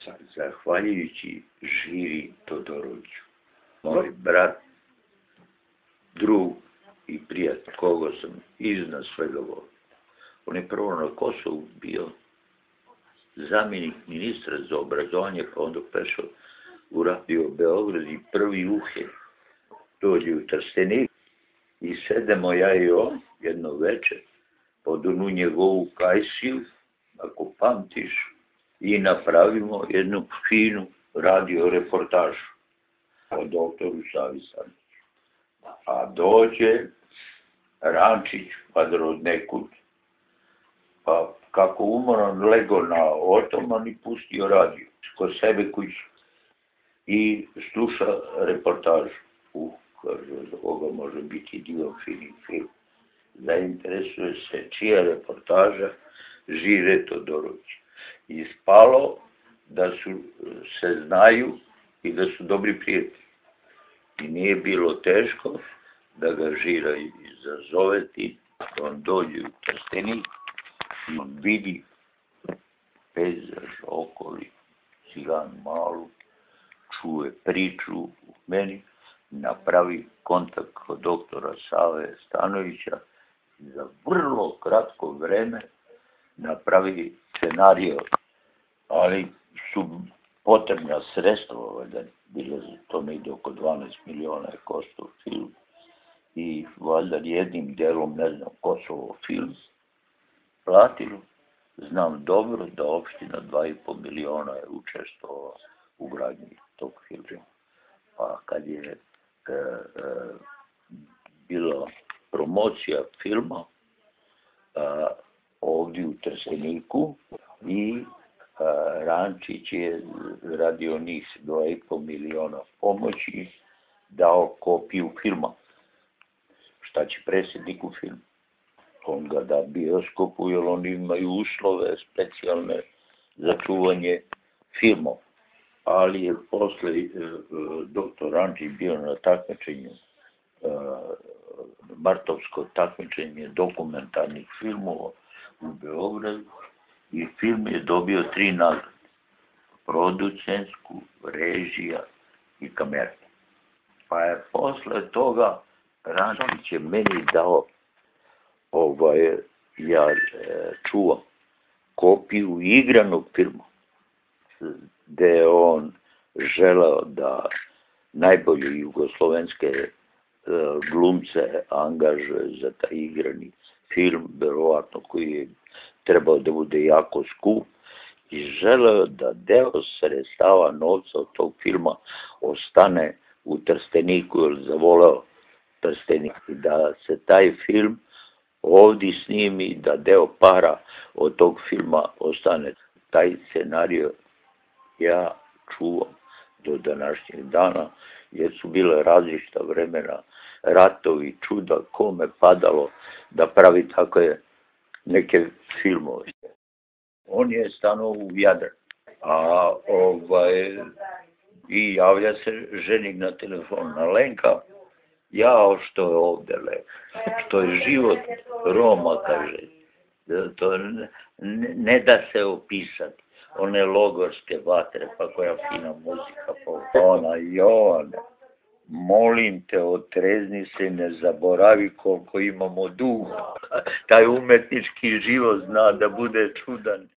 Zahvaljujući Žiri Todoroviću, moj brat, drug i prijatelj, koga sam iznad svega volio. On je prvo na Kosovu bio zamjenik ministra za obrazovanje, pa onda prešao u Radio Beograd i prvi uhe dođe u Trstenik i sedemo ja i on jedno večer pod onu njegovu kajsiju, ako pamtiš, i napravimo jednu finu radio reportažu o doktoru Savi Stanoviću. A dođe Rančić, padar od nekud, pa kako umoran lego na otoman i pustio radio kod sebe kuću i sluša reportažu. Kaže, za koga može biti divan fini film. Zainteresuje se čija reportaža, Žire Todorović. Ispalo da se znaju i da su dobri prijatelji. I nije bilo teško da ga Žira izazove ti, da on dođe u Trstenik i on vidi pejzaž okoli, Cigan malu, čuje priču u meni, napravi kontakt kod doktora Save Stanovića i za vrlo kratko vreme napravi scenario, ali su potrebna sredstva, valjda bilo to negdje oko 12 miliona je koštao film i valjda jednim delom, ne znam, Kosovo film platilo. Znam dobro da opština 2,5 miliona je učestvovao u gradnji tog filma. Pa kad je bila promocija filma ovdje u Trsteniku i Rančić je radi onih 2,5 miliona pomoći dao kopiju filma. Šta će predsjedniku film? On ga da bioskopu, jer oni imaju uslove specijalne za čuvanje filmov. Ali je posle doktor Rančić bio na takmičenju, martovsko takmičenje dokumentarnih filmova u Beogradu i film je dobio 3 nagrade. Producensku, režija i kamera. Pa je posle toga Rančić je meni dao ja čuvam kopiju igranog filma gde je on želeo da najbolje jugoslovenske glumce angažuje za taj igrani film, verovatno koji je trebao da bude jako skup i želeo da deo sredstava novca od tog filma ostane u Trsteniku, jer zavoleo Trstenik i da se taj film ovdje snimi, da deo para od tog filma ostane. Taj scenario ja čuvam do današnjeg dana, jer su bile različita vremena, ratovi, čuda, kome padalo da pravi takve neke filmove. On je stanovao u Jadran, a i javlja se ženik na telefon, na Lenka, jao što je ovdje lepo, što je život Roma, kaže, to ne da se opisati, one logorske vatre, pa koja fina muzika, pa ona, Jovane, molim te, otrezni se, ne zaboravi koliko imamo duga, taj umetnički život zna da bude čudan